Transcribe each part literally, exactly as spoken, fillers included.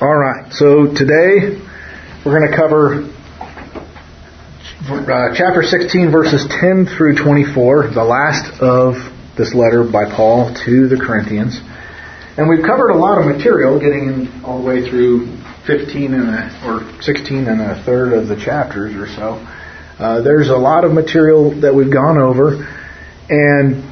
All right, so today we're going to cover uh, chapter sixteen, verses ten through twenty-four, the last of this letter by Paul to the Corinthians. And we've covered a lot of material, getting in all the way through fifteen and a, or sixteen and a third of the chapters or so. Uh, there's a lot of material that we've gone over, and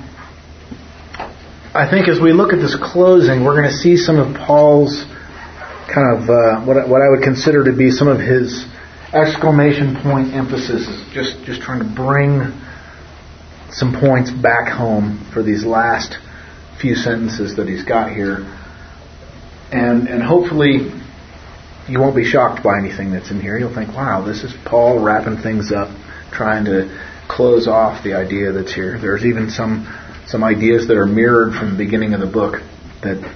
I think as we look at this closing, we're going to see some of Paul's kind of uh, what what I would consider to be some of his exclamation point emphasis, just just trying to bring some points back home for these last few sentences that he's got here, and and hopefully you won't be shocked by anything that's in here. You'll think, wow, this is Paul wrapping things up, trying to close off the idea that's here. There's even some some ideas that are mirrored from the beginning of the book that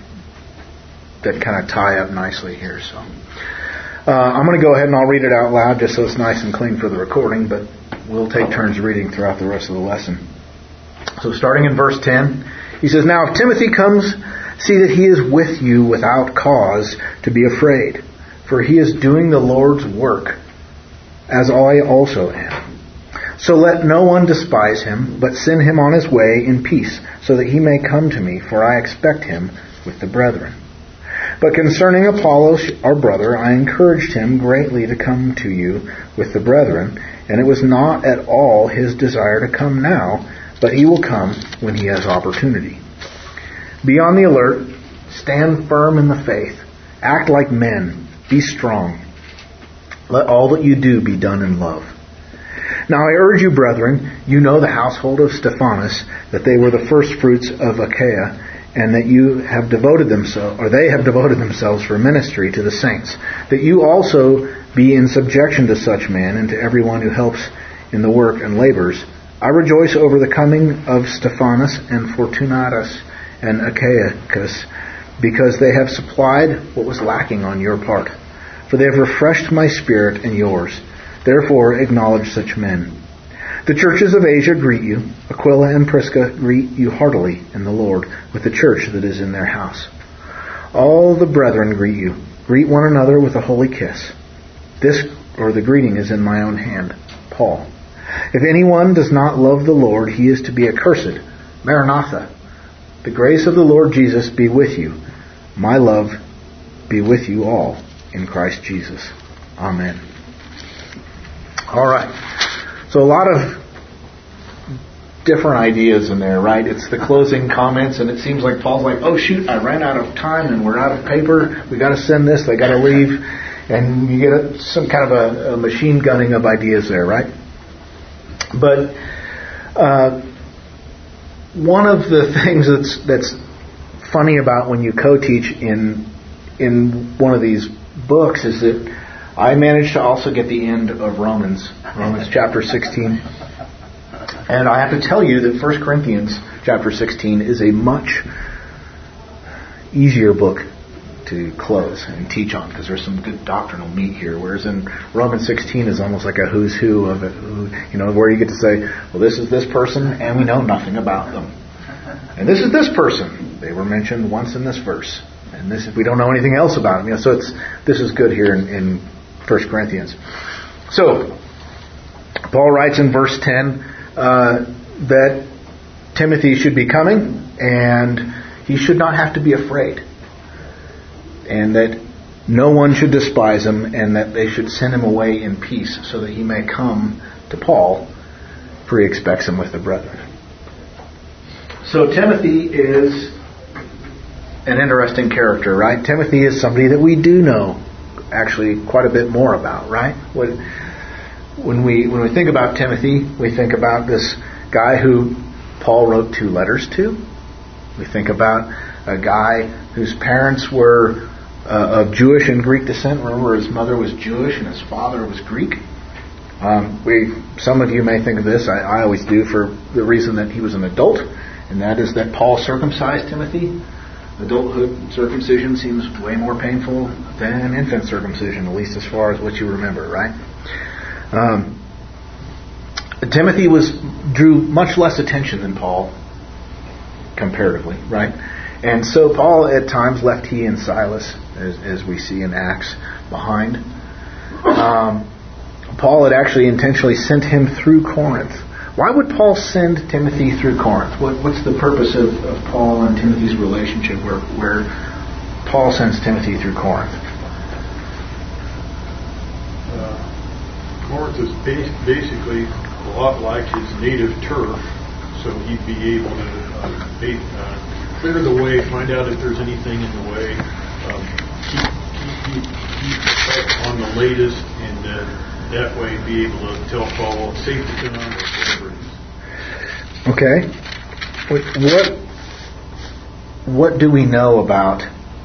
that kind of tie up nicely here. So uh, I'm going to go ahead and I'll read it out loud just so it's nice and clean for the recording, but we'll take turns reading throughout the rest of the lesson. So starting in verse ten, he says, "Now if Timothy comes, see that he is with you without cause to be afraid, for he is doing the Lord's work, as I also am. So let no one despise him, but send him on his way in peace, so that he may come to me, for I expect him with the brethren. But concerning Apollos, our brother, I encouraged him greatly to come to you with the brethren, and it was not at all his desire to come now, but he will come when he has opportunity. Be on the alert, stand firm in the faith, act like men, be strong. Let all that you do be done in love. Now I urge you, brethren, you know the household of Stephanas, that they were the first fruits of Achaia, and that you have devoted themselves, or they have devoted themselves for ministry to the saints, that you also be in subjection to such men and to everyone who helps in the work and labors. I rejoice over the coming of Stephanas and Fortunatus and Achaicus, because they have supplied what was lacking on your part. For they have refreshed my spirit and yours. Therefore acknowledge such men. The churches of Asia greet you. Aquila and Prisca greet you heartily in the Lord, with the church that is in their house. All the brethren greet you. Greet one another with a holy kiss. This, or the greeting, is in my own hand. Paul. If anyone does not love the Lord, he is to be accursed. Maranatha. The grace of the Lord Jesus be with you. My love be with you all in Christ Jesus. Amen." All right. So a lot of different ideas in there, right? It's the closing comments, and it seems like Paul's like, oh shoot, I ran out of time and we're out of paper. We got to send this. They got to leave. And you get a, some kind of a, a machine gunning of ideas there, right? But uh, one of the things that's that's funny about when you co-teach in in one of these books is that I managed to also get the end of Romans, Romans chapter sixteen. And I have to tell you that First Corinthians chapter sixteen is a much easier book to close and teach on, because there's some good doctrinal meat here. Whereas in Romans sixteen is almost like a who's who of it, who, you know, where you get to say, well, this is this person and we know nothing about them. And this is this person. They were mentioned once in this verse. And this, we don't know anything else about them. You know, so it's this is good here in, in First Corinthians. So, Paul writes in verse ten uh, that Timothy should be coming, and he should not have to be afraid, and that no one should despise him, and that they should send him away in peace, so that he may come to Paul, for he expects him with the brethren. So Timothy is an interesting character, right? Timothy is somebody that we do know actually quite a bit more about, right? When, when we when we think about Timothy, we think about this guy who Paul wrote two letters to. We think about a guy whose parents were uh, of Jewish and Greek descent. Remember, his mother was Jewish and his father was Greek. Um, we some of you may think of this, I, I always do, for the reason that he was an adult, and that is that Paul circumcised Timothy. Adulthood circumcision seems way more painful than infant circumcision, at least as far as what you remember, right? Um, Timothy was drew much less attention than Paul, comparatively, right? And so Paul at times left he and Silas, as, as we see in Acts, behind. Um, Paul had actually intentionally sent him through Corinth. Why would Paul send Timothy through Corinth? What, what's the purpose of, of Paul and Timothy's relationship where, where Paul sends Timothy through Corinth? Uh, Corinth is bas- basically a lot like his native turf, so he'd be able to uh, make, uh, clear the way, find out if there's anything in the way, um, keep, keep, keep, keep on the latest, and uh, that way be able to tell Paul safe to come or whatever it is. Okay. What what do we know about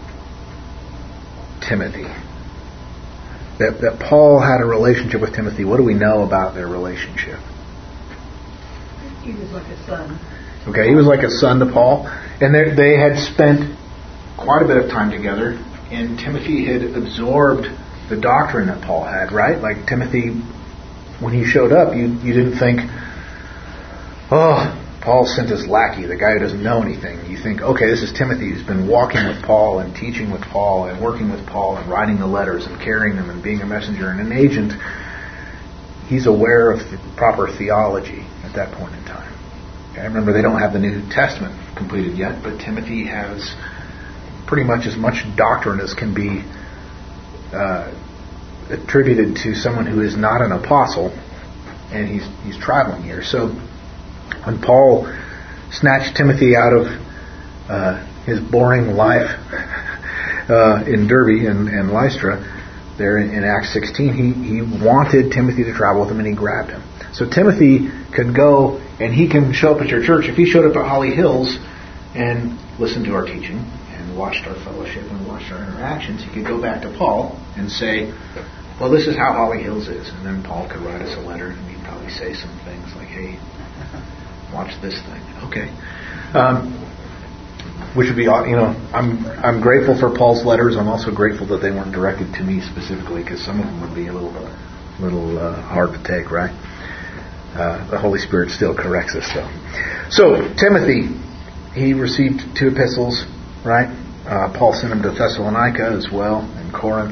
Timothy? That that Paul had a relationship with Timothy. What do we know about their relationship? He was like a son. Okay, he was like a son to Paul, and they they had spent quite a bit of time together, and Timothy had absorbed the doctrine that Paul had, right? Like Timothy, when he showed up, you you didn't think, oh, Paul sent his lackey, the guy who doesn't know anything. You think, okay, this is Timothy who's been walking with Paul and teaching with Paul and working with Paul and writing the letters and carrying them and being a messenger and an agent. He's aware of the proper theology at that point in time. Okay, remember, they don't have the New Testament completed yet, but Timothy has pretty much as much doctrine as can be Uh, attributed to someone who is not an apostle, and he's he's traveling here. So when Paul snatched Timothy out of uh, his boring life uh, in Derbe and, and Lystra, there in, in Acts sixteen, he, he wanted Timothy to travel with him, and he grabbed him. So Timothy could go, and he can show up at your church. If he showed up at Holly Hills and listened to our teaching, watched our fellowship and watched our interactions, he could go back to Paul and say, well, this is how Holly Hills is. And then Paul could write us a letter, and he'd probably say some things like, hey, watch this thing. Okay. Um, which would be, you know, I'm I'm grateful for Paul's letters. I'm also grateful that they weren't directed to me specifically, because some of them would be a little, little uh, hard to take, right? Uh, the Holy Spirit still corrects us, though. So, Timothy, he received two epistles, right? Uh, Paul sent him to Thessalonica as well, and Corinth.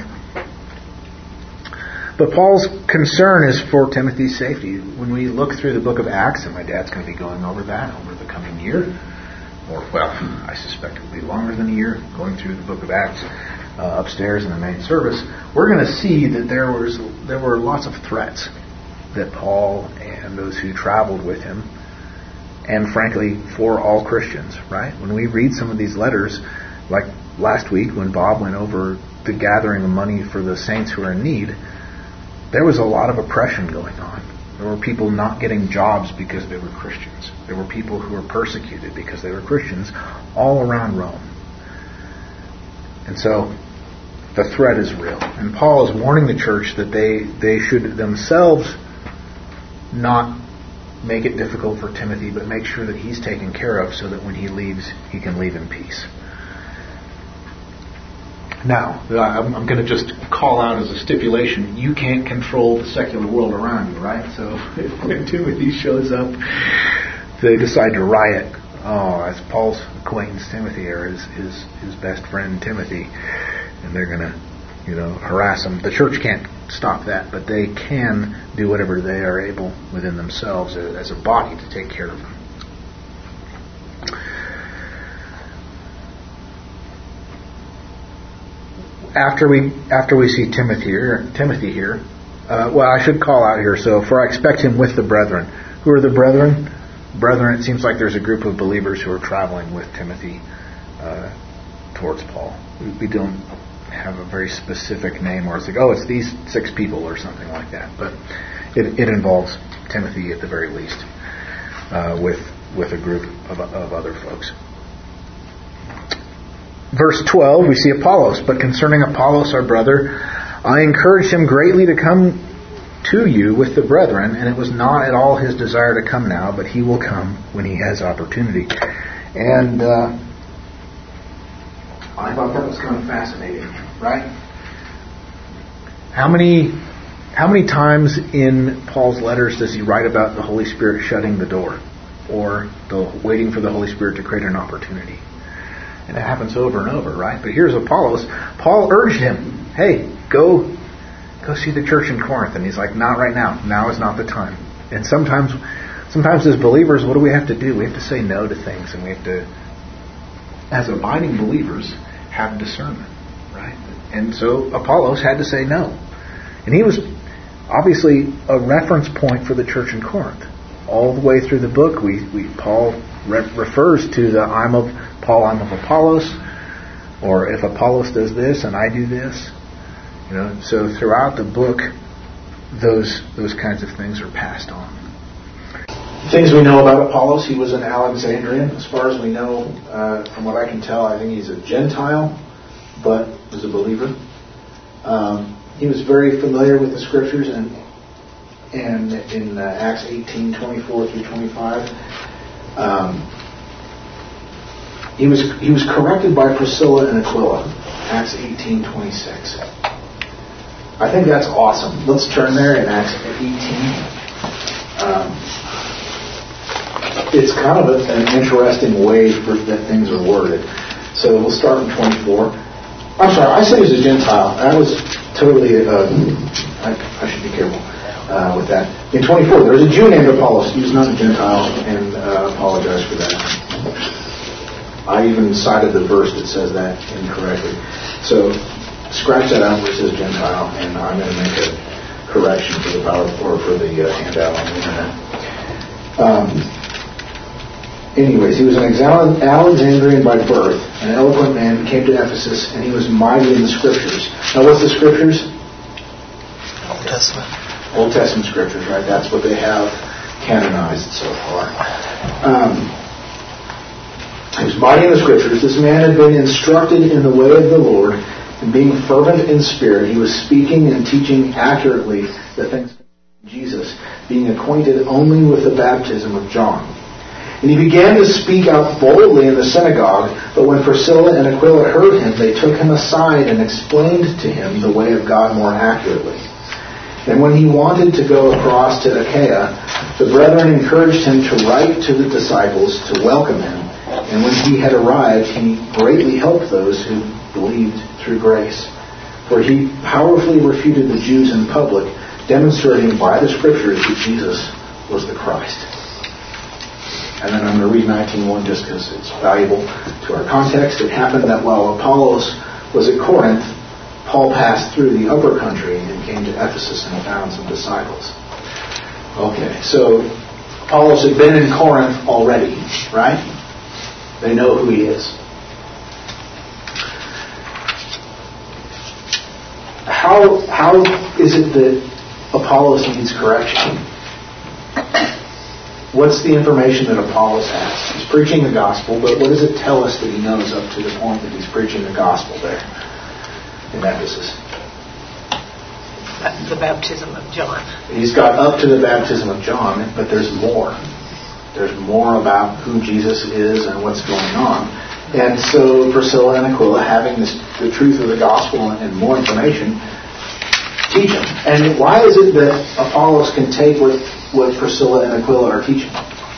But Paul's concern is for Timothy's safety. When we look through the book of Acts, and my dad's going to be going over that over the coming year, or, well, I suspect it will be longer than a year, going through the book of Acts uh, upstairs in the main service, we're going to see that there was there were lots of threats that Paul and those who traveled with him, and frankly, for all Christians, right? When we read some of these letters, like last week when Bob went over the gathering of money for the saints who are in need, there was a lot of oppression going on. There were people not getting jobs because they were Christians. There were people who were persecuted because they were Christians all around Rome. And so the threat is real. And Paul is warning the church that they, they should themselves not make it difficult for Timothy, but make sure that he's taken care of so that when he leaves, he can leave in peace. Now, I'm, I'm going to just call out as a stipulation, you can't control the secular world around you, right? So if when Timothy shows up, they decide to riot. Oh, that's Paul's acquaintance Timothy, or his, his, his best friend Timothy, and they're going to, you know, harass him. The church can't stop that, but they can do whatever they are able within themselves as a body to take care of them. After we after we see Timothy here, Timothy here, uh, well, I should call out here. So, for I expect him with the brethren. Who are the brethren? Brethren. It seems like there's a group of believers who are traveling with Timothy uh, towards Paul. We, we don't have a very specific name, or it's like, oh, it's these six people or something like that. But it, it involves Timothy at the very least, uh, with with a group of, of other folks. Verse twelve, we see Apollos. But concerning Apollos, our brother, I encouraged him greatly to come to you with the brethren, and it was not at all his desire to come now, but he will come when he has opportunity. And uh, I thought that was kind of fascinating, right? How many, how many times in Paul's letters does he write about the Holy Spirit shutting the door, or the waiting for the Holy Spirit to create an opportunity? And it happens over and over, right? But here's Apollos. Paul urged him, hey, go go see the church in Corinth. And he's like, not right now. Now is not the time. And sometimes sometimes as believers, what do we have to do? We have to say no to things. And we have to, as abiding believers, have discernment, right? And so Apollos had to say no. And he was obviously a reference point for the church in Corinth. All the way through the book, we, we Paul re- refers to the I'm of Paul, I'm of Apollos, or if Apollos does this and I do this. You know, so throughout the book, those those kinds of things are passed on. Things we know about Apollos: he was an Alexandrian. As far as we know, uh, from what I can tell, I think he's a Gentile, but was a believer. Um, he was very familiar with the Scriptures, and and in uh, Acts eighteen twenty-four through twenty-five, um, he was he was corrected by Priscilla and Aquila. Acts eighteen twenty-six. I think that's awesome. Let's turn there in Acts eighteen. Um, it's kind of a, an interesting way for, that things are worded. So we'll start in twenty-four. I'm sorry, I said he was a Gentile. That was totally, uh, I, I should be careful uh, with that. In twenty-four, there was a Jew named Apollos. He was not a Gentile, and uh, apologize for that. I even cited the verse that says that incorrectly. So scratch that out where it says Gentile, and I'm going to make a correction for the power or for the uh, handout on the internet. Um, anyways, he was an Alexandrian by birth, an eloquent man, came to Ephesus, and he was mighty in the Scriptures. Now, what's the Scriptures? Old Testament. Old Testament Scriptures, right? That's what they have canonized so far. Um, he was mighty in the Scriptures. This man had been instructed in the way of the Lord, and being fervent in spirit, he was speaking and teaching accurately the things of Jesus, being acquainted only with the baptism of John. And he began to speak out boldly in the synagogue, but when Priscilla and Aquila heard him, they took him aside and explained to him the way of God more accurately. And when he wanted to go across to Achaia, the brethren encouraged him to write to the disciples to welcome him. And when he had arrived, he greatly helped those who believed through grace. For he powerfully refuted the Jews in public, demonstrating by the Scriptures that Jesus was the Christ. And then I'm going to read nineteen one just because it's valuable to our context. It happened that while Apollos was at Corinth, Paul passed through the upper country and came to Ephesus and found some disciples. Okay, so Apollos had been in Corinth already, right? They know who he is. How how is it that Apollos needs correction? What's the information that Apollos has? He's preaching the gospel, but what does it tell us that he knows up to the point that he's preaching the gospel there in Ephesus? The baptism of John. He's got up to the baptism of John, but there's more. There's more about who Jesus is and what's going on. And so Priscilla and Aquila, having this, the truth of the gospel and more information, teach him. And why is it that Apollos can take what, what Priscilla and Aquila are teaching?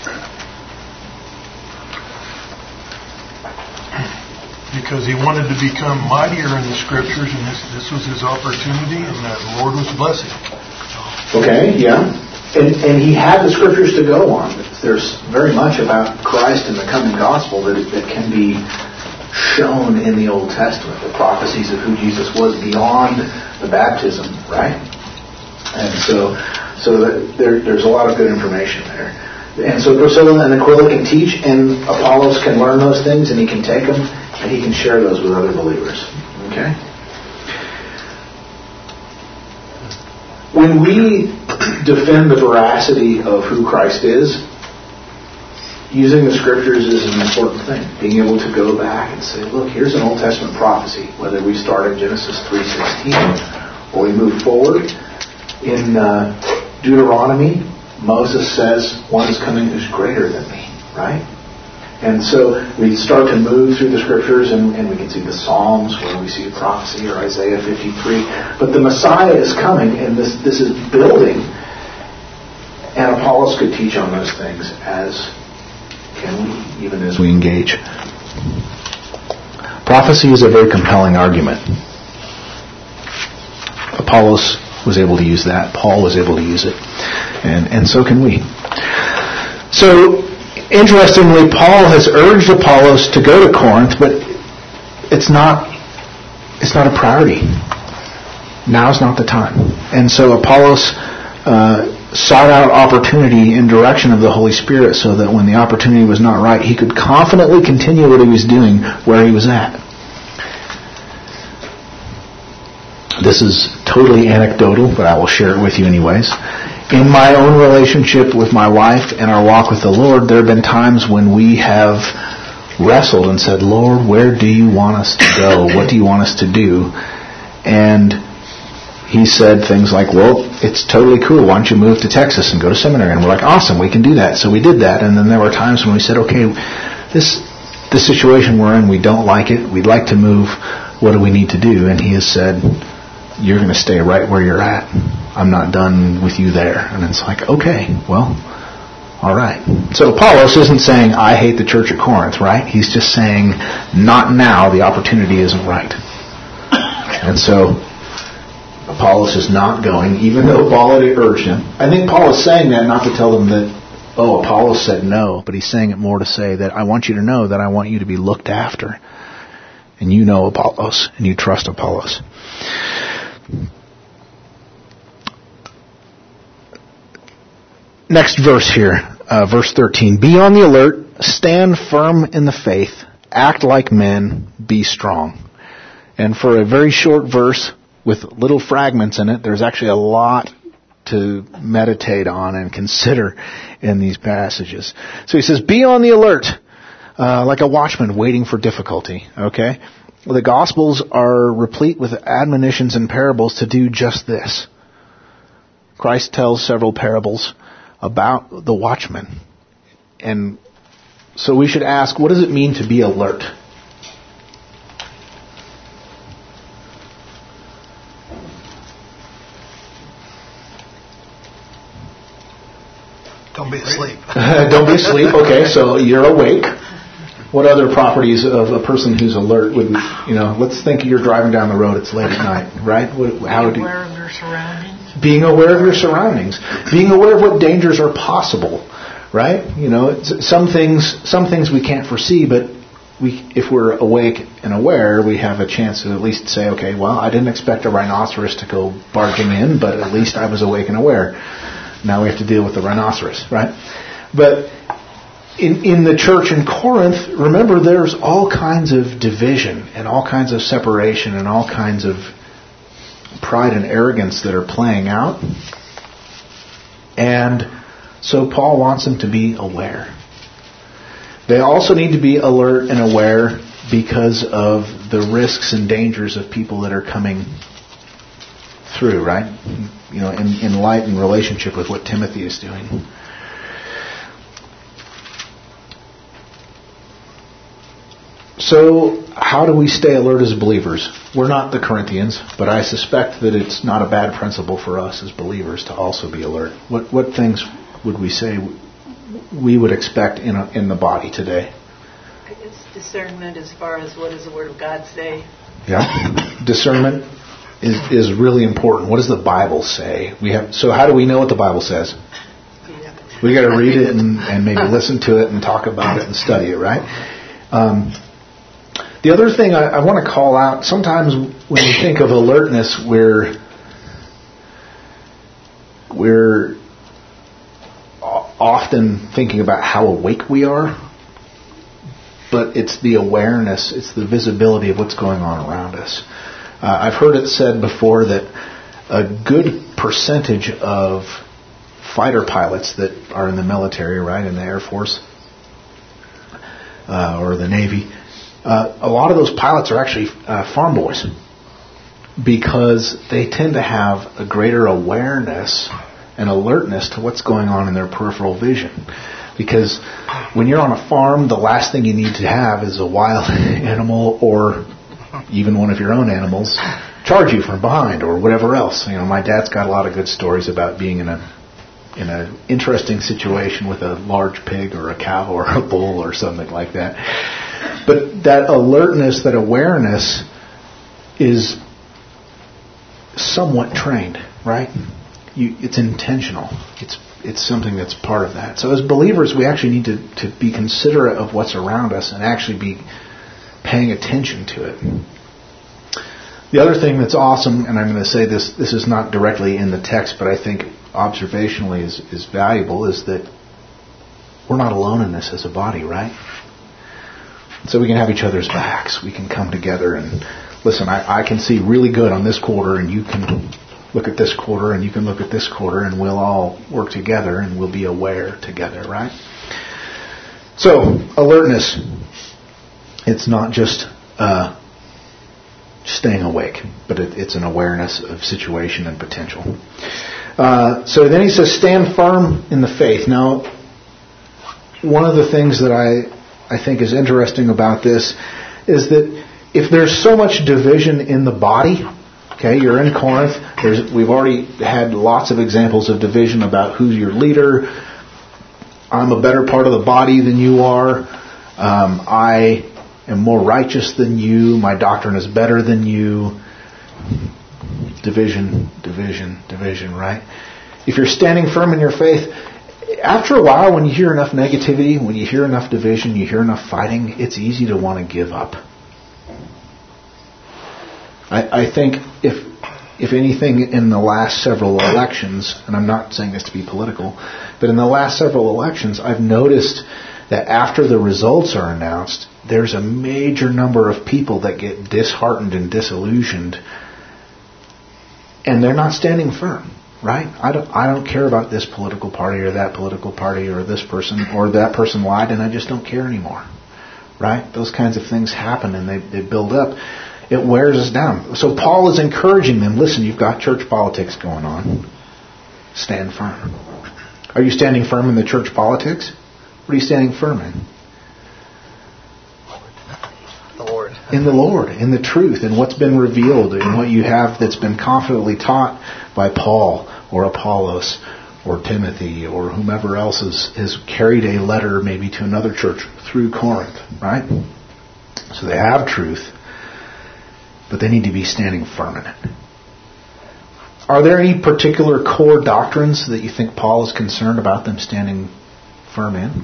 Because he wanted to become mightier in the Scriptures, and this, this was his opportunity, and the Lord was blessing. Okay, yeah. And, and he had the Scriptures to go on. There's very much about Christ and the coming gospel that, that can be shown in the Old Testament. The prophecies of who Jesus was beyond the baptism, right? And so so that there, there's a lot of good information there. And so Priscilla and Aquila can teach, and Apollos can learn those things, and he can take them, and he can share those with other believers. Okay? When we defend the veracity of who Christ is, using the Scriptures is an important thing. Being able to go back and say, look, here's an Old Testament prophecy, whether we start in Genesis three sixteen or we move forward. In uh, Deuteronomy, Moses says, one is coming who's greater than me, right? And so we start to move through the Scriptures, and, and we can see the Psalms where we see a prophecy, or Isaiah fifty-three. But the Messiah is coming, and this, this is building. And Apollos could teach on those things, as can we, even as we engage. Prophecy is a very compelling argument. Apollos was able to use that. Paul was able to use it. And, and so can we. So, interestingly, Paul has urged Apollos to go to Corinth, but it's not, it's not a priority. Now's not the time. And so Apollos uh, sought out opportunity in direction of the Holy Spirit so that when the opportunity was not right, he could confidently continue what he was doing where he was at. This is totally anecdotal, but I will share it with you anyways. In my own relationship with my wife and our walk with the Lord, there have been times when we have wrestled and said, Lord, where do you want us to go? What do you want us to do? And he said things like, well, it's totally cool. Why don't you move to Texas and go to seminary? And we're like, awesome, we can do that. So we did that. And then there were times when we said, okay, this the situation we're in, we don't like it. We'd like to move. What do we need to do? And he has said, you're going to stay right where you're at. I'm not done with you there. And it's like, okay, well, all right. So Apollos isn't saying, I hate the church at Corinth, right? He's just saying, not now, the opportunity isn't right. And so Apollos is not going, even though Paul had urged him. I think Paul is saying that not to tell them that, oh, Apollos said no, but he's saying it more to say that I want you to know that I want you to be looked after. And you know Apollos, and you trust Apollos. Next verse here, uh, verse thirteen. Be on the alert, stand firm in the faith, act like men, be strong. And for a very short verse with little fragments in it, there's actually a lot to meditate on and consider in these passages. So he says, be on the alert, uh, like a watchman waiting for difficulty, okay? The Gospels are replete with admonitions and parables to do just this. Christ tells several parables about the watchman. And so we should ask, what does it mean to be alert? Don't be asleep. Don't be asleep. Okay, so you're awake. What other properties of a person who's alert would, you know, let's think you're driving down the road, it's late at night, right? How Being do, aware of your surroundings. Being aware of your surroundings. Being aware of what dangers are possible, right? You know, it's, some things some things we can't foresee, but we, if we're awake and aware, we have a chance to at least say, okay, well, I didn't expect a rhinoceros to go barging in, but at least I was awake and aware. Now we have to deal with the rhinoceros, right? But in in the church in Corinth, remember, there's all kinds of division and all kinds of separation and all kinds of pride and arrogance that are playing out. And so Paul wants them to be aware. They also need to be alert and aware because of the risks and dangers of people that are coming through, right? You know, in, in light and relationship with what Timothy is doing. So, how do we stay alert as believers? We're not the Corinthians, but I suspect that it's not a bad principle for us as believers to also be alert. What what things would we say we would expect in a, in the body today? I guess discernment as far as what does the Word of God say. Yeah, discernment is is really important. What does the Bible say? We have so how do we know what the Bible says? We got to read it and, and maybe listen to it and talk about it and study it, right? Um, The other thing I, I want to call out, sometimes when we think of alertness, we're we're often thinking about how awake we are, but it's the awareness, it's the visibility of what's going on around us. Uh, I've heard it said before that a good percentage of fighter pilots that are in the military, right, in the Air Force uh, or the Navy, Uh, a lot of those pilots are actually uh, farm boys because they tend to have a greater awareness and alertness to what's going on in their peripheral vision. Because when you're on a farm, the last thing you need to have is a wild animal or even one of your own animals charge you from behind or whatever else. You know, my dad's got a lot of good stories about being in a in an interesting situation with a large pig or a cow or a bull or something like that. But that alertness, that awareness is somewhat trained, right? You, it's intentional. It's it's something that's part of that. So as believers, we actually need to, to be considerate of what's around us and actually be paying attention to it. The other thing that's awesome, and I'm going to say this, this is not directly in the text, but I think observationally is, is valuable, is that we're not alone in this as a body, right? So we can have each other's backs. We can come together and listen, I, I can see really good on this quarter, and you can look at this quarter, and you can look at this quarter, and we'll all work together, and we'll be aware together, right? So, alertness. It's not just uh, staying awake, but it, it's an awareness of situation and potential. Uh, so then he says, stand firm in the faith. Now, one of the things that I, I think is interesting about this is that if there's so much division in the body, okay, you're in Corinth, there's, we've already had lots of examples of division about who's your leader. I'm a better part of the body than you are. Um, I am more righteous than you. My doctrine is better than you. Division, division, division, right? If you're standing firm in your faith, after a while, when you hear enough negativity, when you hear enough division, you hear enough fighting, it's easy to want to give up. I, I think if if anything in the last several elections, and I'm not saying this to be political, but in the last several elections, I've noticed that after the results are announced, there's a major number of people that get disheartened and disillusioned, and they're not standing firm, right? I don't, I don't care about this political party or that political party or this person or that person lied, and I just don't care anymore, right? Those kinds of things happen, and they, they build up. It wears us down. So Paul is encouraging them, listen, you've got church politics going on. Stand firm. Are you standing firm in the church politics? What are you standing firm in? The Lord. In the Lord, in the truth, in what's been revealed, in what you have that's been confidently taught by Paul or Apollos or Timothy or whomever else has, has carried a letter maybe to another church through Corinth, right? So they have truth, but they need to be standing firm in it. Are there any particular core doctrines that you think Paul is concerned about them standing firm in?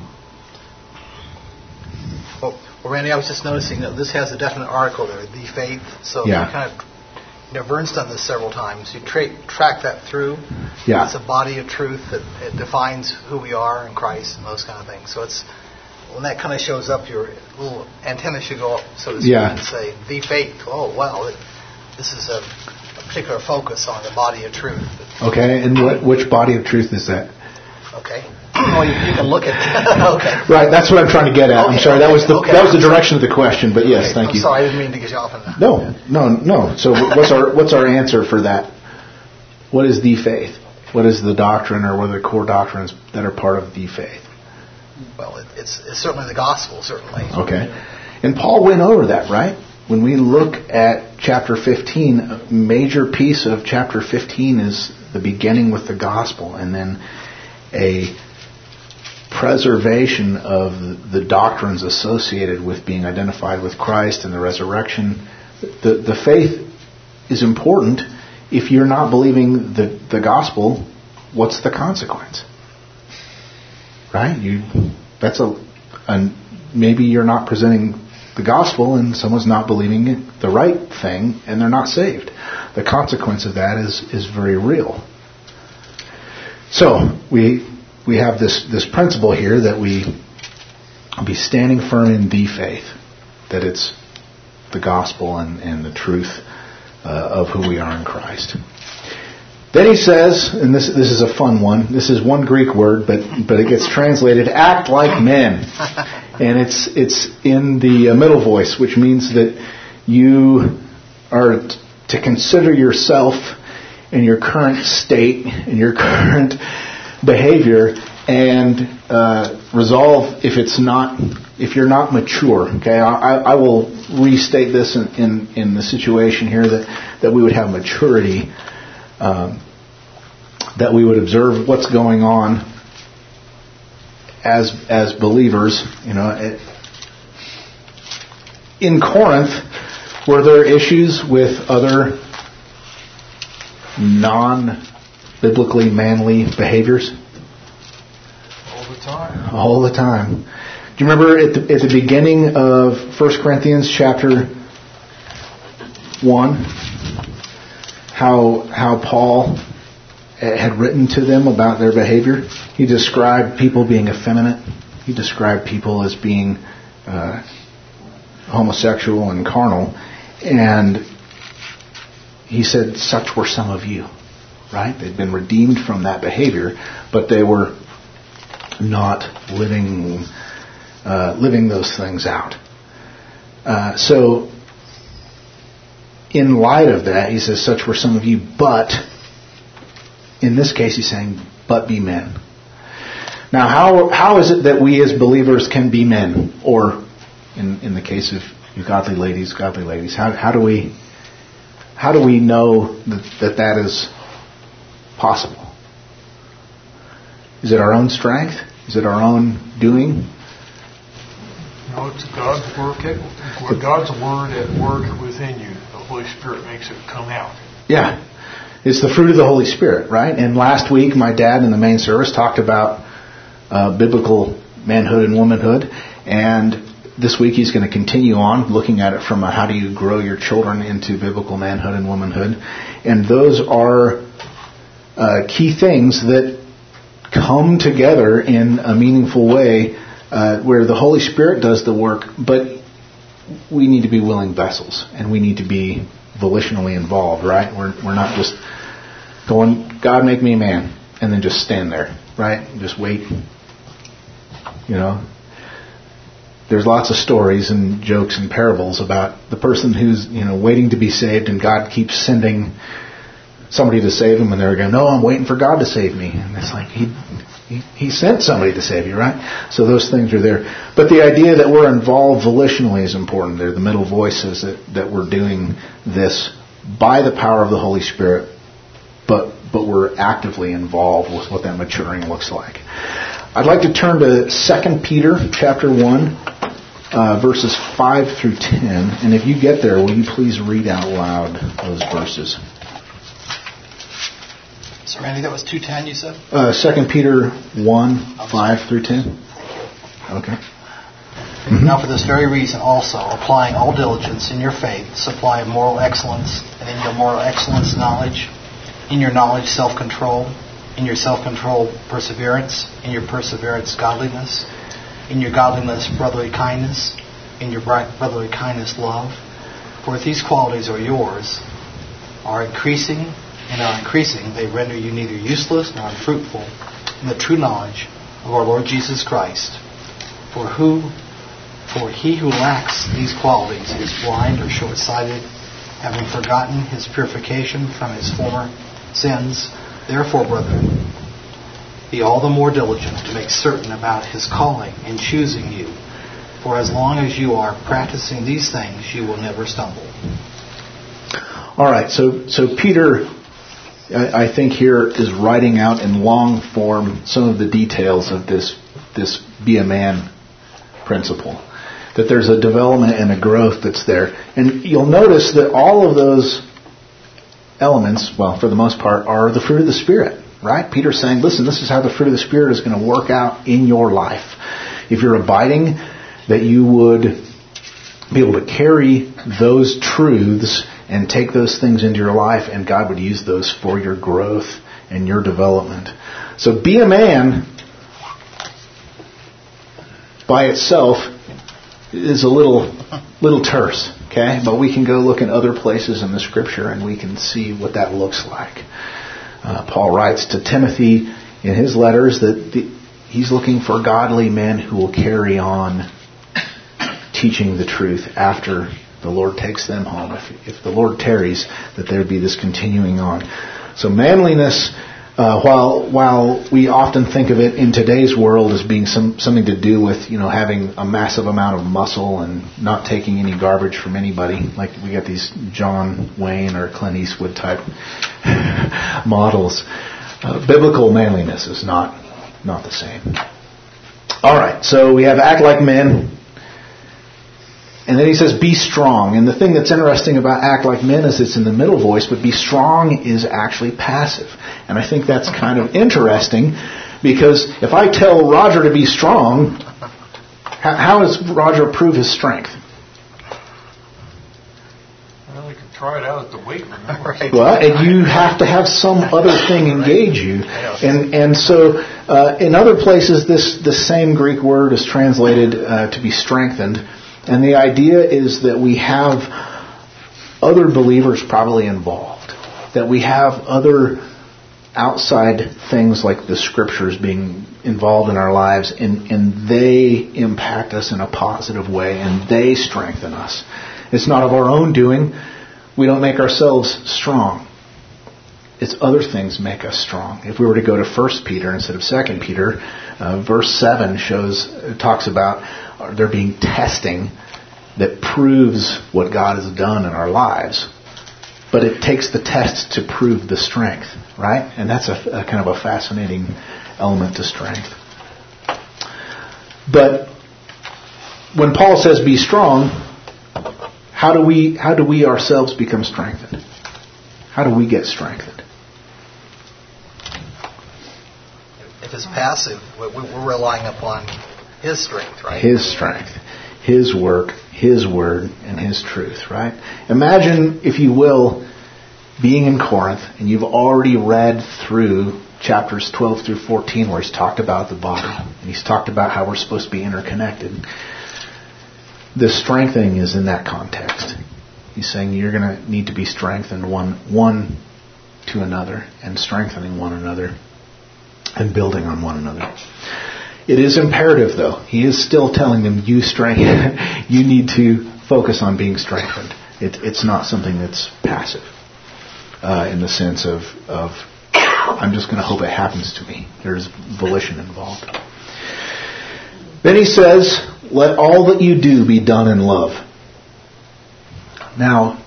Well, well, Randy, I was just noticing that this has a definite article there, the faith. So yeah. you kind of, you know, Vern's done this several times. You tra- track that through. Yeah. It's a body of truth that it defines who we are in Christ and those kind of things. So it's when that kind of shows up, your little antenna should go up, so to speak, yeah. and say, the faith. Oh, wow, it, this is a, a particular focus on the body of truth. Okay, and what, which body of truth is that? Okay. Well, you, you can look at it. Okay. Right, that's what I'm trying to get at. Okay, I'm sorry, okay, that was the okay. that was the direction of the question, but yes, okay. thank I'm you. sorry, I didn't mean to get you off on that. No, no, no. So what's our what's our answer for that? What is the faith? What is the doctrine, or what are the core doctrines that are part of the faith? Well, it, it's, it's certainly the gospel, certainly. Okay. And Paul went over that, right? When we look at chapter fifteen, a major piece of chapter fifteen is the beginning with the gospel, and then a preservation of the doctrines associated with being identified with Christ and the resurrection. The, the faith is important. If you're not believing the, the gospel, what's the consequence? Right? You, that's a, a, maybe you're not presenting the gospel and someone's not believing it, the right thing, and they're not saved. The consequence of that is, is very real. So, we we have this, this principle here that we be standing firm in the faith, that it's the gospel and, and the truth uh, of who we are in Christ. Then he says, and this this is a fun one, this is one Greek word, but but it gets translated, act like men. And it's it's in the middle voice, which means that you are t- to consider yourself in your current state, in your current behavior, and uh, resolve if it's not, if you're not mature. Okay, I, I will restate this in, in, in the situation here that, that we would have maturity, um, that we would observe what's going on as as believers. You know, it, in Corinth, were there issues with other non-biblically manly behaviors? All the time. All the time. Do you remember at the, at the beginning of First Corinthians chapter one, how how Paul had written to them about their behavior? He described people being effeminate. He described people as being uh, homosexual and carnal. And he said, such were some of you. Right? They'd been redeemed from that behavior, but they were not living uh, living those things out. Uh, so, in light of that, he says, such were some of you, but in this case, he's saying, but be men. Now, how how is it that we as believers can be men? Or, in, in the case of you godly ladies, godly ladies, how how do we how do we know that that, that is possible? Is it our own strength? Is it our own doing? No, it's God's work. At, God's word at work within you. The Holy Spirit makes it come out. Yeah. It's the fruit of the Holy Spirit, right? And last week, my dad in the main service talked about uh, biblical manhood and womanhood. And this week he's going to continue on looking at it from a, how do you grow your children into biblical manhood and womanhood. And those are uh, key things that come together in a meaningful way uh, where the Holy Spirit does the work, but we need to be willing vessels and we need to be volitionally involved, right? We're we're not just going, God make me a man, and then just stand there, right? Just wait. You know, there's lots of stories and jokes and parables about the person who's, you know, waiting to be saved, and God keeps sending somebody to save him, and they're going, no, I'm waiting for God to save me. And it's like, he, he he sent somebody to save you, right? So those things are there. But the idea that we're involved volitionally is important. They're the middle voices that, that we're doing this by the power of the Holy Spirit, but but we're actively involved with what that maturing looks like. I'd like to turn to Second Peter chapter one, uh, verses five through ten. And if you get there, will you please read out loud those verses? So, Randy, that was two ten, you said? Uh, Second Peter one, five through ten. Okay. Mm-hmm. Now for this very reason also, applying all diligence in your faith, supply moral excellence, and in your moral excellence knowledge, in your knowledge self-control, in your self-control perseverance, in your perseverance godliness, in your godliness brotherly kindness, in your brotherly kindness love. For if these qualities are yours, are increasing, and are increasing, they render you neither useless nor unfruitful in the true knowledge of our Lord Jesus Christ. For who, for he who lacks these qualities is blind or short-sighted, having forgotten his purification from his former sins. Therefore, brethren, be all the more diligent to make certain about his calling and choosing you. For as long as you are practicing these things, you will never stumble. All right, so so Peter, I, I think here is writing out in long form some of the details of this this be a man principle. That there's a development and a growth that's there. And you'll notice that all of those elements, well, for the most part, are the fruit of the Spirit, right? Peter's saying, listen, this is how the fruit of the Spirit is going to work out in your life. If you're abiding, that you would be able to carry those truths and take those things into your life, and God would use those for your growth and your development. So be a man by itself is a little little terse, okay? But we can go look in other places in the Scripture and we can see what that looks like. Uh, Paul writes to Timothy in his letters that the, he's looking for godly men who will carry on teaching the truth after the Lord takes them home. If, if the Lord tarries, that there be this continuing on. So manliness, Uh, while while we often think of it in today's world as being some something to do with, you know, having a massive amount of muscle and not taking any garbage from anybody, like we got these John Wayne or Clint Eastwood type models, uh, biblical manliness is not not the same. All right, so we have act like men, And then he says, be strong. And the thing that's interesting about act like men is it's in the middle voice, but be strong is actually passive. And I think that's kind of interesting, because if I tell Roger to be strong, how, how does Roger prove his strength? Well, we could try it out at the weight room. Right. Well, and you have to have some other thing engage you. And and so uh, in other places, this, this same Greek word is translated uh, to be strengthened. And the idea is that we have other believers probably involved, that we have other outside things like the Scriptures being involved in our lives, and, and they impact us in a positive way, and they strengthen us. It's not of our own doing. We don't make ourselves strong. It's other things make us strong. If we were to go to First Peter instead of Second Peter, uh, verse seven shows talks about there being testing that proves what God has done in our lives. But it takes the test to prove the strength, right? And that's a, a kind of a fascinating element to strength. But when Paul says be strong, how do we how do we ourselves become strengthened? How do we get strengthened? If it's passive, we're relying upon His strength, right? His strength, His work, His word, and His truth, right? Imagine, if you will, being in Corinth, and you've already read through chapters twelve through fourteen where he's talked about the body, and he's talked about how we're supposed to be interconnected. The strengthening is in that context. He's saying you're going to need to be strengthened one, one to another, and strengthening one another, and building on one another. It is imperative, though. He is still telling them, you strengthen. You need to focus on being strengthened. It, it's not something that's passive uh, in the sense of, of I'm just going to hope it happens to me. There's volition involved. Then he says, let all that you do be done in love. Now,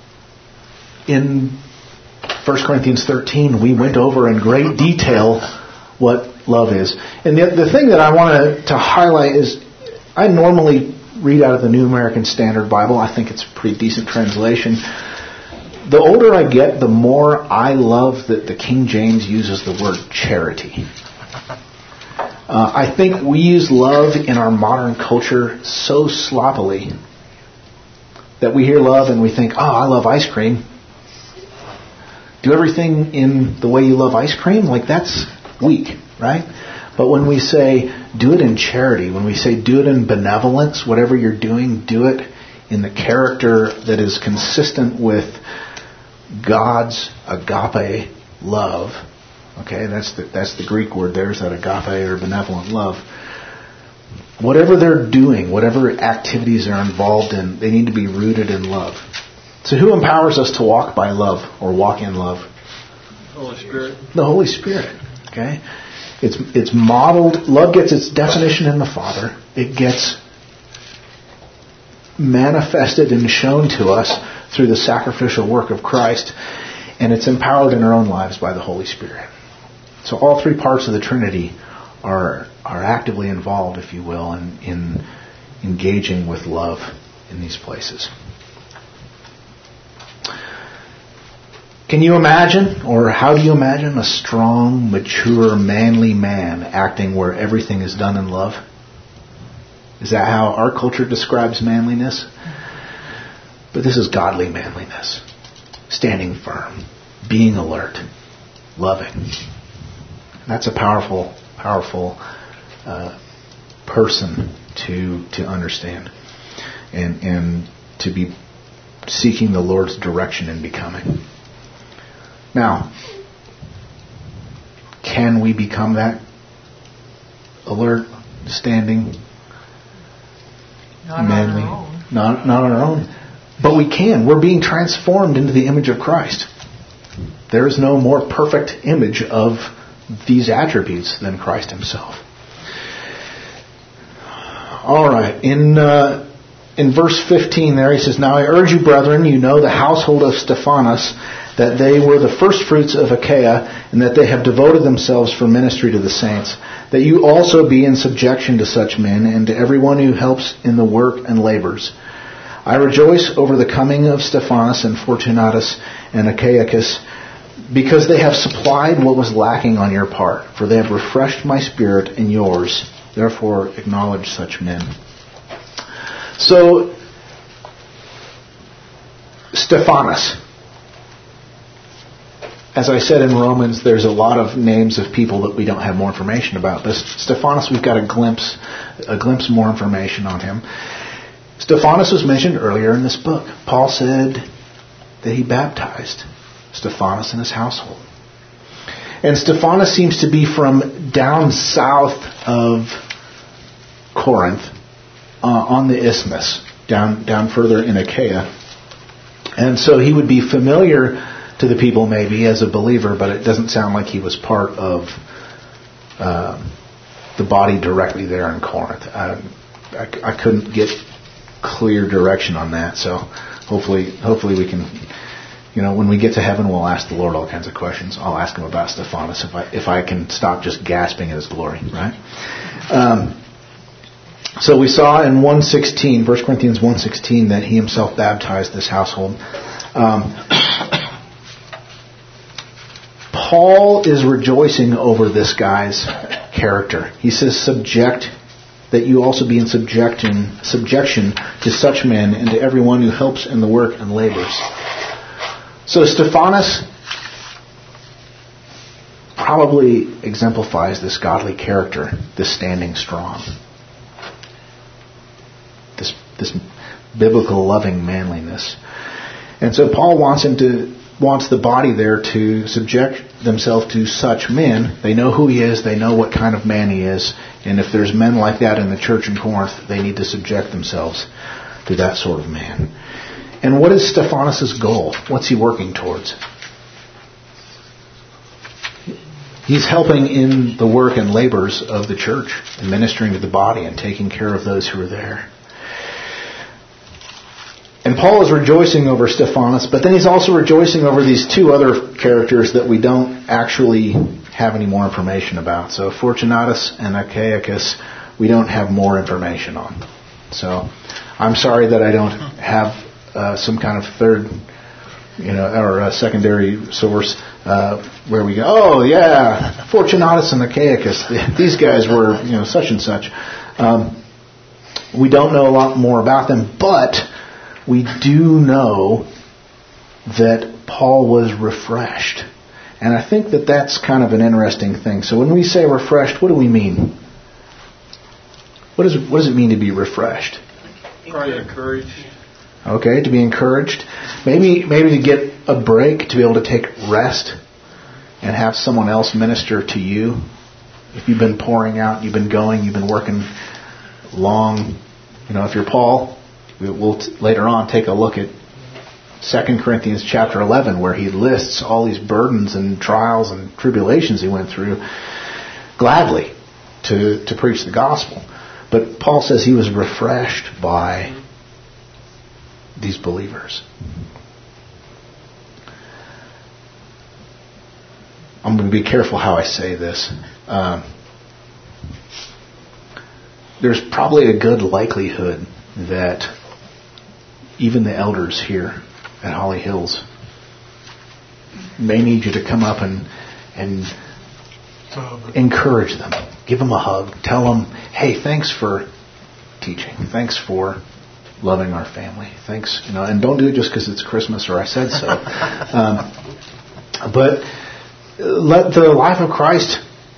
in First Corinthians thirteen, we went over in great detail what love is. And the, the thing that I want to, to highlight is, I normally read out of the New American Standard Bible. I think it's a pretty decent translation. The older I get, the more I love that the King James uses the word charity. Uh, I think we use love in our modern culture so sloppily that we hear love and we think, oh, I love ice cream. Do everything in the way you love ice cream? Like, that's weak, right? But when we say do it in charity, when we say do it in benevolence, whatever you're doing, do it in the character that is consistent with God's agape love. Okay, that's the, that's the Greek word there, is that agape or benevolent love. Whatever they're doing, whatever activities they're involved in, they need to be rooted in love. So who empowers us to walk by love or walk in love? Holy Spirit. The Holy Spirit. Okay? It's it's modeled. Love gets its definition in the Father. It gets manifested and shown to us through the sacrificial work of Christ, and it's empowered in our own lives by the Holy Spirit. So all three parts of the Trinity are are actively involved, if you will, in, in engaging with love in these places. Can you imagine, or how do you imagine a strong, mature, manly man acting where everything is done in love? Is that how our culture describes manliness? But this is godly manliness. Standing firm, being alert, loving. That's a powerful, powerful uh, person to to understand, and and to be seeking the Lord's direction in becoming. Now, can we become that alert, standing, Not manly? on our own. Not not on our own, but we can. We're being transformed into the image of Christ. There is no more perfect image of these attributes than Christ Himself. All right, in uh, in verse fifteen, there he says, "Now I urge you, brethren, you know the household of Stephanas, that they were the first fruits of Achaia, and that they have devoted themselves for ministry to the saints. That you also be in subjection to such men, and to everyone who helps in the work and labors. I rejoice over the coming of Stephanas and Fortunatus and Achaicus, because they have supplied what was lacking on your part, for they have refreshed my spirit and yours. Therefore, acknowledge such men. So, Stephanas. As I said in Romans, there's a lot of names of people that we don't have more information about. This Stephanas, we've got a glimpse, a glimpse more information on him. Stephanas was mentioned earlier in this book. Paul said that he baptized Stephanas and his household. And Stephanas seems to be from down south of Corinth, uh, on the isthmus, down down further in Achaia. And so he would be familiar to the people maybe as a believer, but it doesn't sound like he was part of uh, the body directly there in Corinth. I, I, I couldn't get clear direction on that, so hopefully hopefully we can, you know, when we get to heaven, we'll ask the Lord all kinds of questions. I'll ask him about Stephanas if I if I can stop just gasping at his glory, right? Um, so we saw in one sixteen, First Corinthians one sixteen, that he himself baptized this household. Um, Paul is rejoicing over this guy's character. He says, subject, that you also be in subjection, subjection to such men and to everyone who helps in the work and labors. So Stephanas probably exemplifies this godly character, this standing strong, this, this biblical loving manliness. And so Paul wants him to wants the body there to subject themselves to such men. They know who he is. They know what kind of man he is. And if there's men like that in the church in Corinth, they need to subject themselves to that sort of man. And what is Stephanas' goal? What's he working towards? He's helping in the work and labors of the church and ministering to the body and taking care of those who are there. And Paul is rejoicing over Stephanas, but then he's also rejoicing over these two other characters that we don't actually have any more information about. So Fortunatus and Achaicus, we don't have more information on. So I'm sorry that I don't have uh, some kind of third, you know, or a secondary source uh, where we go, oh yeah, Fortunatus and Achaicus, these guys were, you know, such and such. Um, we don't know a lot more about them, but we do know that Paul was refreshed. And I think that that's kind of an interesting thing. So when we say refreshed, what do we mean? What, is, what does it mean to be refreshed? Probably encouraged. Okay, to be encouraged. Maybe maybe to get a break, to be able to take rest and have someone else minister to you. If you've been pouring out, you've been going, you've been working long. You know, if you're Paul, we'll t- later on take a look at Second Corinthians chapter eleven, where he lists all these burdens and trials and tribulations he went through gladly to, to preach the gospel. But Paul says he was refreshed by these believers. I'm going to be careful how I say this. Um, there's probably a good likelihood that even the elders here at Holly Hills may need you to come up and and encourage them. Give them a hug. Tell them, hey, thanks for teaching. Thanks for loving our family. Thanks, you know, and don't do it just because it's Christmas or I said so. um, but let the life of Christ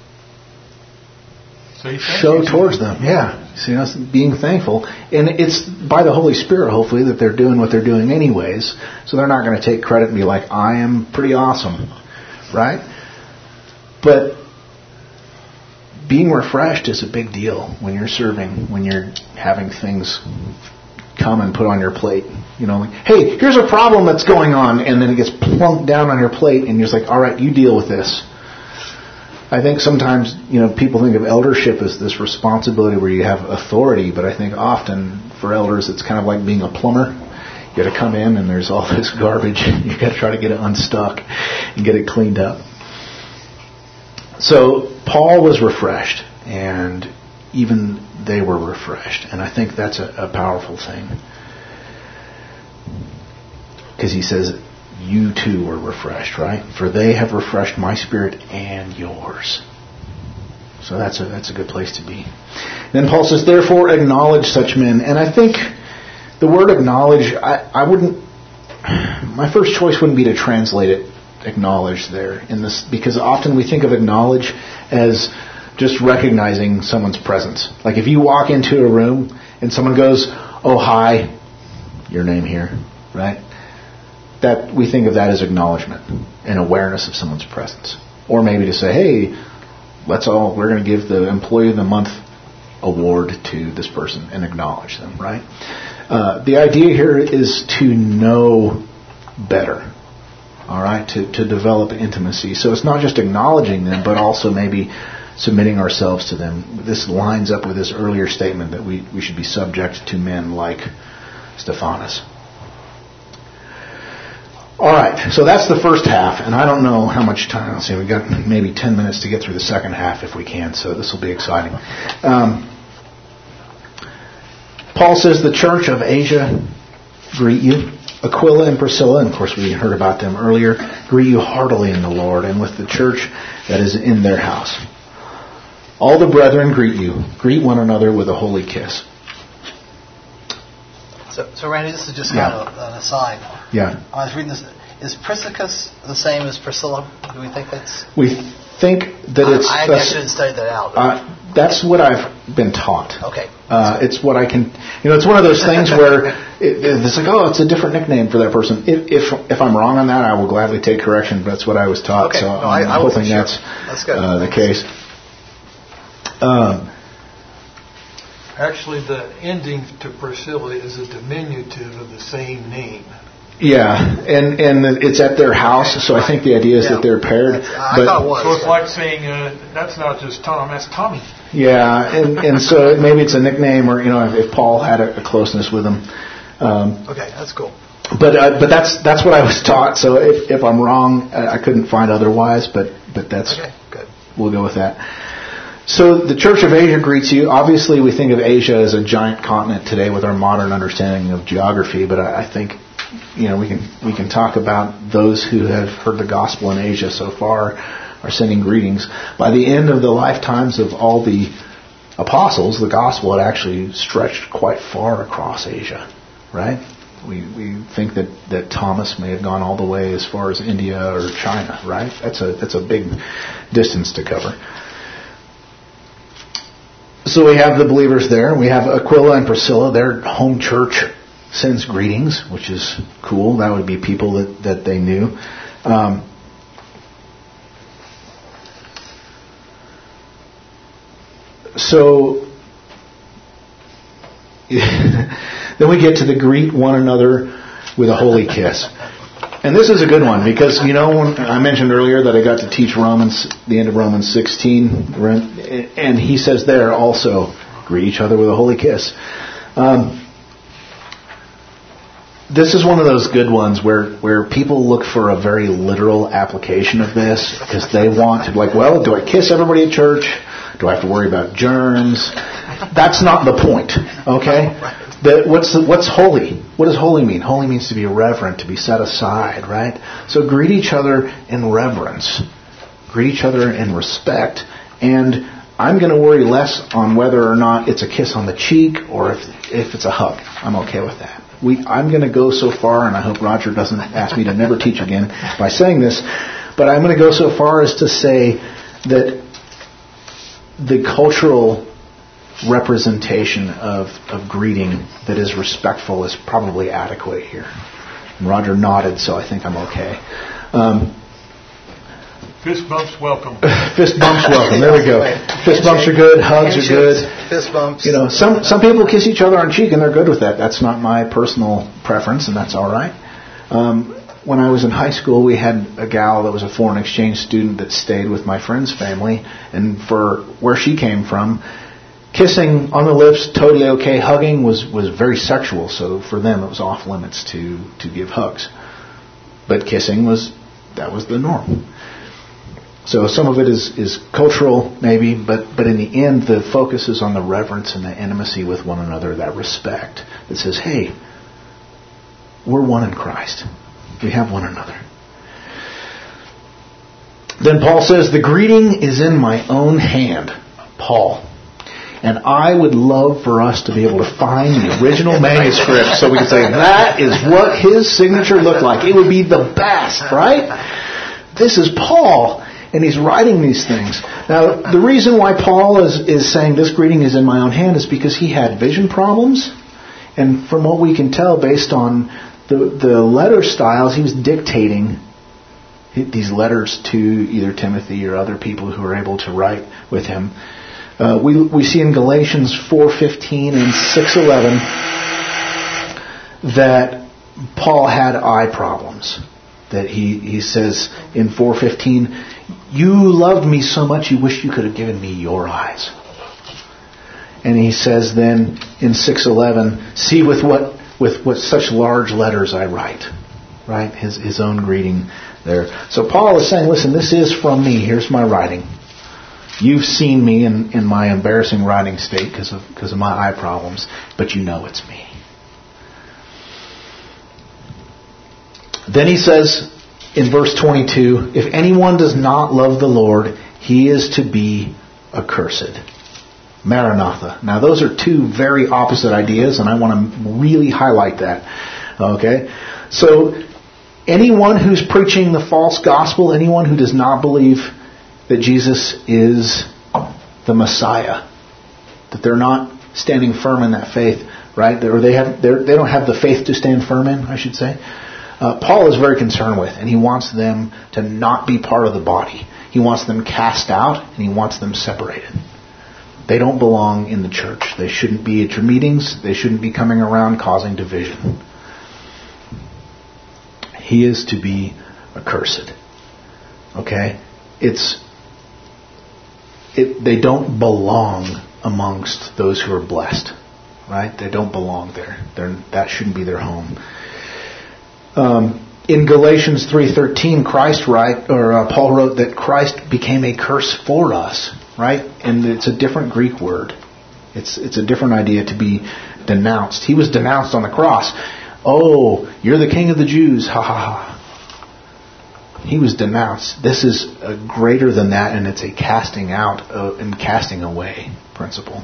show towards them. Yeah. So, you know, being thankful. And it's by the Holy Spirit, hopefully, that they're doing what they're doing anyways. So they're not going to take credit and be like, I am pretty awesome. Right? But being refreshed is a big deal when you're serving, when you're having things come and put on your plate. You know, like, hey, here's a problem that's going on, and then it gets plunked down on your plate, and you're just like, all right, you deal with this. I think sometimes, you know, people think of eldership as this responsibility where you have authority, but I think often for elders it's kind of like being a plumber. You got to come in and there's all this garbage. You got to try to get it unstuck and get it cleaned up. So Paul was refreshed, and even they were refreshed, and I think that's a, a powerful thing. Because he says, you too are refreshed, right? For they have refreshed my spirit and yours. So that's a that's a good place to be. Then Paul says, therefore acknowledge such men. And I think the word acknowledge, I, I wouldn't, my first choice wouldn't be to translate it acknowledge there in this, because often we think of acknowledge as just recognizing someone's presence. Like if you walk into a room and someone goes, oh, hi, your name here, right? That we think of that as acknowledgement and awareness of someone's presence. Or maybe to say, hey, let's all, we're going to give the Employee of the Month award to this person and acknowledge them, right? Uh, the idea here is to know better, all right, to, to develop intimacy. So it's not just acknowledging them, but also maybe submitting ourselves to them. This lines up with this earlier statement that we, we should be subject to men like Stephanas. All right, so that's the first half, and I don't know how much time. Let's see, we've got maybe ten minutes to get through the second half if we can, so this will be exciting. Um, Paul says the church of Asia greet you. Aquila and Priscilla, and of course we heard about them earlier, greet you heartily in the Lord and with the church that is in their house. All the brethren greet you. Greet one another with a holy kiss. So, so Randy, this is just Yeah. kind of an aside. Yeah. I was reading this. Is Priscus the same as Priscilla? Do we think that's... We think that it's... I, I actually didn't study that out. Uh, that's what I've been taught. Okay. Uh, it's what I can... You know, it's one of those things where it, it's like, oh, it's a different nickname for that person. If, if if I'm wrong on that, I will gladly take correction, but that's what I was taught. Okay. So No, I'm I, I hoping sure. that's, that's good. uh, the case. Um, Actually, the ending to Priscilla is a diminutive of the same name. yeah, and and it's at their house, so I think the idea is Yeah. that they're paired. That's- I but, thought it was. So it's like saying, uh, that's not just Tom, that's Tommy. Yeah, and, and so maybe it's a nickname, or you know, if, if Paul had a, a closeness with him. Um, Okay, that's cool. But uh, but that's that's what I was taught. So if if I'm wrong, I, I couldn't find otherwise. But but that's Okay, good. we'll go with that. So the Church of Asia greets you. Obviously, we think of Asia as a giant continent today with our modern understanding of geography. But I, I think you know we can we can talk about those who have heard the gospel in Asia so far are sending greetings. By the end of the lifetimes of all the apostles, the gospel had actually stretched quite far across Asia, right? We we think that, that Thomas may have gone all the way as far as India or China, right? That's a that's a big distance to cover. So we have the believers there. We have Aquila and Priscilla. Their home church sends greetings, which is cool. That would be people that, that they knew. Um, so then we get to the greet one another with a holy kiss. And this is a good one because, you know, when I mentioned earlier that I got to teach Romans, the end of Romans sixteen, and he says there also, greet each other with a holy kiss. Um, this is one of those good ones where, where people look for a very literal application of this because they want to, like, well, do I kiss everybody at church? Do I have to worry about germs? That's not the point, okay? The, what's the, what's holy? What does holy mean? Holy means to be reverent, to be set aside, right? So greet each other in reverence. Greet each other in respect. And I'm going to worry less on whether or not it's a kiss on the cheek or if if it's a hug. I'm okay with that. We, I'm going to go so far, and I hope Roger doesn't ask me to never teach again by saying this, but I'm going to go so far as to say that the cultural representation of, of greeting that is respectful is probably adequate here. And Roger nodded, so I think I'm okay. Um, Fist bumps welcome. Fist bumps welcome. There we go. Fist bumps are good. Hugs are good. Fist bumps. You know, some some people kiss each other on cheek and they're good with that. That's not my personal preference, and that's all right. Um, when I was in high school, we had a gal that was a foreign exchange student that stayed with my friend's family, and for where she came from, kissing on the lips, totally okay. Hugging was, was very sexual, so for them it was off limits to, to give hugs. But kissing was, that was the norm. So some of it is, is cultural, maybe, but, but in the end, the focus is on the reverence and the intimacy with one another, that respect that says, hey, we're one in Christ. We have one another. Then Paul says, the greeting is in my own hand, Paul. And I would love for us to be able to find the original manuscript so we can say, that is what his signature looked like. It would be the best, right? This is Paul, and he's writing these things. Now, the reason why Paul is, is saying this greeting is in my own hand is because he had vision problems. And from what we can tell, based on the, the letter styles, he was dictating these letters to either Timothy or other people who were able to write with him. Uh, we we see in Galatians four fifteen and six eleven that Paul had eye problems. That he, he says in four fifteen, you loved me so much you wish you could have given me your eyes. And he says then in six eleven, see with what with what such large letters I write. Right? His his own greeting there. So Paul is saying, listen, this is from me. Here's my writing. You've seen me in, in my embarrassing writing state because of, because of my eye problems, but you know it's me. Then he says in verse twenty-two, if anyone does not love the Lord, he is to be accursed. Maranatha. Now those are two very opposite ideas, and I want to really highlight that. Okay? So anyone who's preaching the false gospel, anyone who does not believe that Jesus is the Messiah, that they're not standing firm in that faith, right? Or they have, they don't have the faith to stand firm in, I should say. Uh, Paul is very concerned with, and he wants them to not be part of the body. He wants them cast out, and he wants them separated. They don't belong in the church. They shouldn't be at your meetings. They shouldn't be coming around causing division. He is to be accursed. Okay? It's It, they don't belong amongst those who are blessed, right? They don't belong there. They're, that shouldn't be their home. Um, in Galatians three thirteen, Christ write, or uh, Paul wrote that Christ became a curse for us, right? And it's a different Greek word. It's it's a different idea to be denounced. He was denounced on the cross. Oh, you're the king of the Jews, ha ha ha. He was denounced. This is uh, greater than that, and it's a casting out uh, and casting away principle.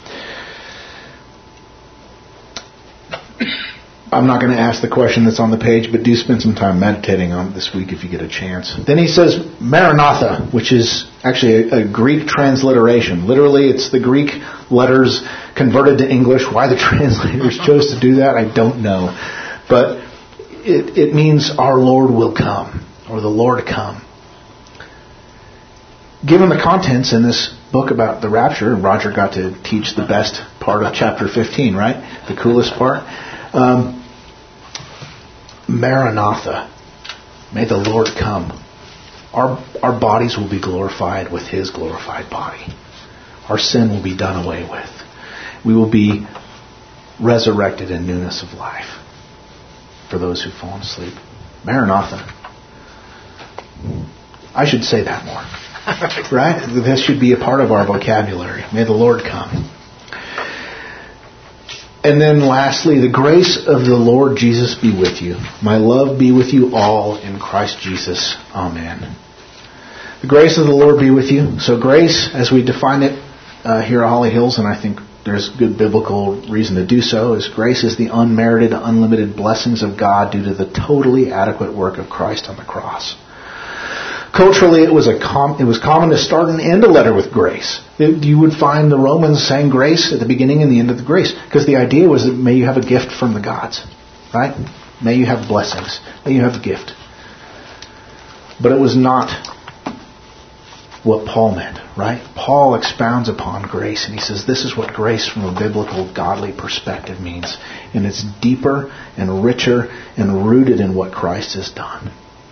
I'm not going to ask the question that's on the page, but do spend some time meditating on it this week if you get a chance. Then he says Maranatha, which is actually a, a Greek transliteration. Literally, it's the Greek letters converted to English. Why the translators chose to do that, I don't know. But it, it means our Lord will come, or the Lord come. Given the contents in this book about the rapture, Roger got to teach the best part of chapter fifteen, right? The coolest part. Um, Maranatha. May the Lord come. Our, our bodies will be glorified with His glorified body. Our sin will be done away with. We will be resurrected in newness of life for those who've fallen asleep. Maranatha. I should say that more. Right? This should be a part of our vocabulary. May the Lord come. And then lastly, the grace of the Lord Jesus be with you. My love be with you all in Christ Jesus. Amen. The grace of the Lord be with you. So grace, as we define it uh, here at Holly Hills, and I think there's good biblical reason to do so, is grace is the unmerited, unlimited blessings of God due to the totally adequate work of Christ on the cross. Culturally, it was a com- it was common to start and end a letter with grace. It, you would find the Romans saying grace at the beginning and the end of the grace, because the idea was that may you have a gift from the gods, right? May you have blessings. May you have a gift. But it was not what Paul meant, right? Paul expounds upon grace, and he says this is what grace from a biblical, godly perspective means. And it's deeper and richer and rooted in what Christ has done.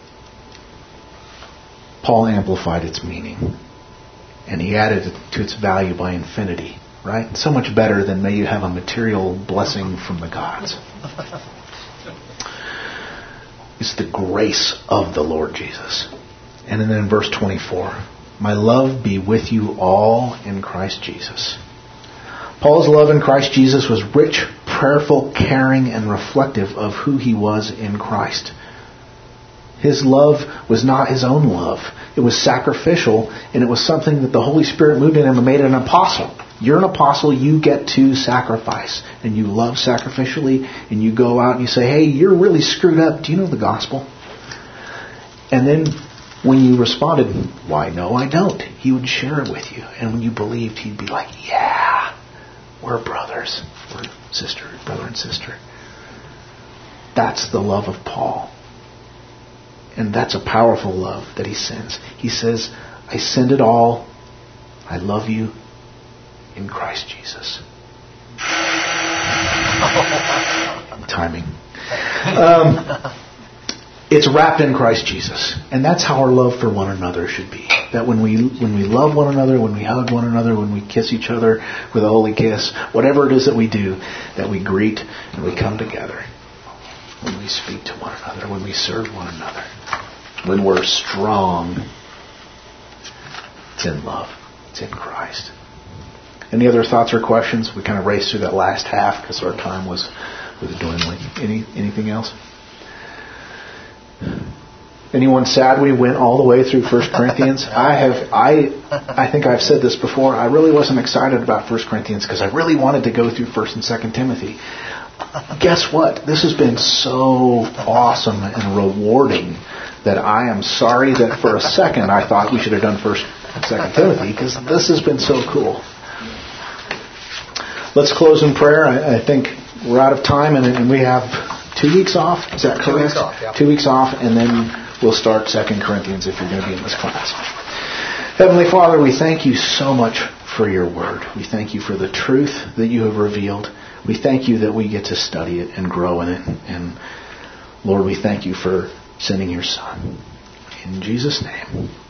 Paul amplified its meaning, and he added it to its value by infinity, right? So much better than may you have a material blessing from the gods. It's the grace of the Lord Jesus. And then in verse twenty-four, my love be with you all in Christ Jesus. Paul's love in Christ Jesus was rich, prayerful, caring, and reflective of who he was in Christ. His love was not his own love. It was sacrificial, and it was something that the Holy Spirit moved in him and made an apostle. You're an apostle, you get to sacrifice. And you love sacrificially, and you go out and you say, hey, you're really screwed up. Do you know the gospel? And then when you responded, why, no, I don't, he would share it with you. And when you believed, he'd be like, yeah, we're brothers. We're sister, brother and sister. That's the love of Paul. And that's a powerful love that he sends. He says, I send it all. I love you in Christ Jesus. Timing. Um, it's wrapped in Christ Jesus. And that's how our love for one another should be. That when we when we love one another, when we hug one another, when we kiss each other with a holy kiss, whatever it is that we do, that we greet and we come together. When we speak to one another, when we serve one another, when we're strong, it's in love. It's in Christ. Any other thoughts or questions? We kind of raced through that last half because our time was, was dwindling. Any anything else? Anyone sad we went all the way through First Corinthians? I have. I I think I've said this before. I really wasn't excited about First Corinthians because I really wanted to go through First and Second Timothy. Guess what? This has been so awesome and rewarding that I am sorry that for a second I thought we should have done First and Second Timothy, because this has been so cool. Let's close in prayer. I, I think we're out of time, and, and we have two weeks off. Is that correct? Two weeks off, yeah. Two weeks off, and then we'll start Second Corinthians if you're going to be in this class. Heavenly Father, we thank you so much for your word. We thank you for the truth that you have revealed. We thank you that we get to study it and grow in it. And Lord, we thank you for sending your Son. In Jesus' name.